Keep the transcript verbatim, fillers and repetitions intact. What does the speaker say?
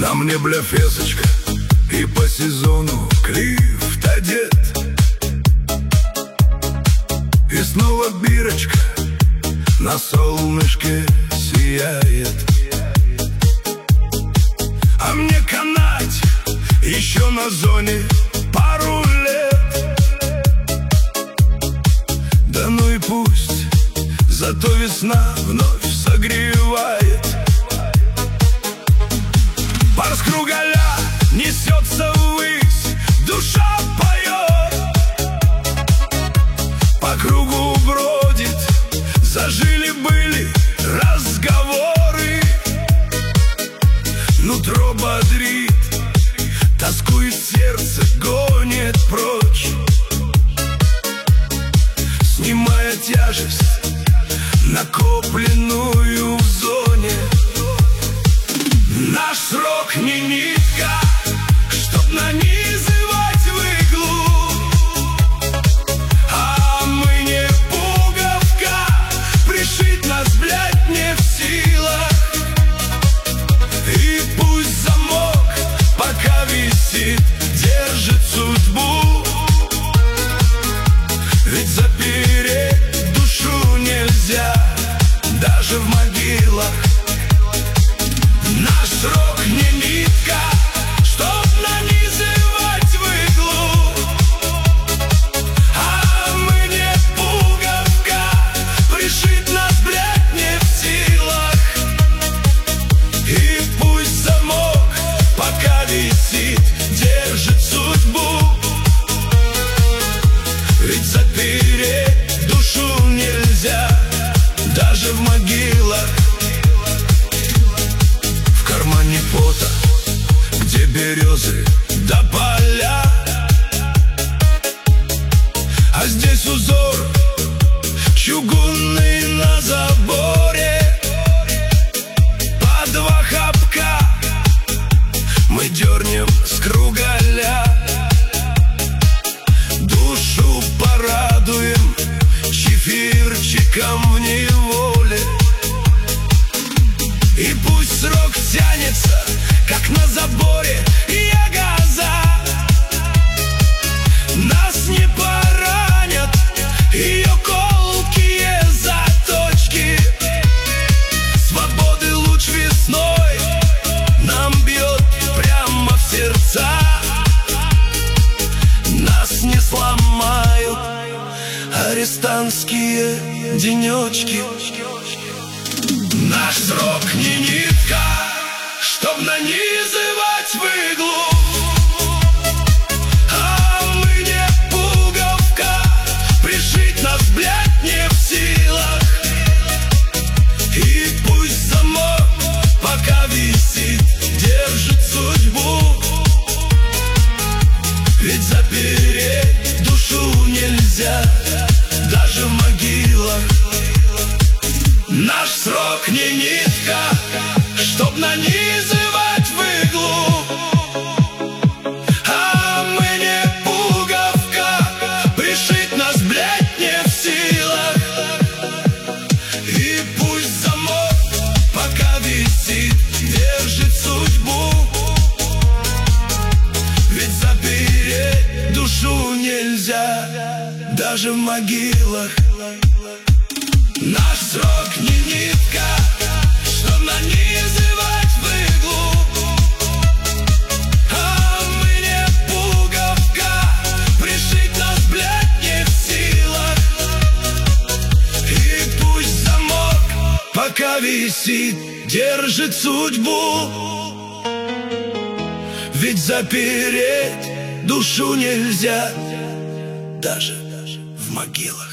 На мне бляфесочка и по сезону клифт одет. И снова бирочка на солнышке сияет. А мне канать еще на зоне пару лет. Да ну и пусть, зато весна вновь согревает. Пар с кругаля несется ввысь, душа поет, по кругу бродит, зажили-были разговоры. Нутро бодрит, тоскует сердце, гонит прочь, снимая тяжесть, накопленную в зоне. Наш срок не нитка, чтоб нанизывать в иглу, а мы не пуговка, пришить нас, блядь, не в силах. И пусть замок пока висит, держит судьбу, ведь запереть душу нельзя даже в могилах. Наш срок не нитка, чтоб нанизывать в иглу, а мы не пуговка, пришить нас, блядь, не в силах. И пусть замок пока висит, держит судьбу, ведь запереть душу нельзя даже в могилах. Пота, где березы до поля, а здесь узор чугунный на заборе. По два хапка мы дернем с кругаля, душу порадуем чефирчиком в неволе. И пусть срок тянется, как на заборе ягоза, нас не поранят ее колкие заточки. Свободы луч весной нам бьет прямо в сердца. Нас не сломают арестантские денечки. Наш срок не нитка, чтоб нанизывать в иглу, а мы не пуговка, пришить нас, блядь, не в силах. И пусть замок пока висит, держит судьбу, ведь запереть душу нельзя даже в могилах. Наш срок не нитка, чтоб нанизывать в иглу, а мы не пуговка, пришить нас, блядь, не в силах. И пусть замок пока висит, держит судьбу, ведь запереть душу нельзя даже в могилах. Наш срок не нитка, чтоб нанизывать в иглу, а мы не пуговка, пришить нас, блядь, не в силах. И пусть замок пока висит, держит судьбу, ведь запереть душу нельзя даже в могилах.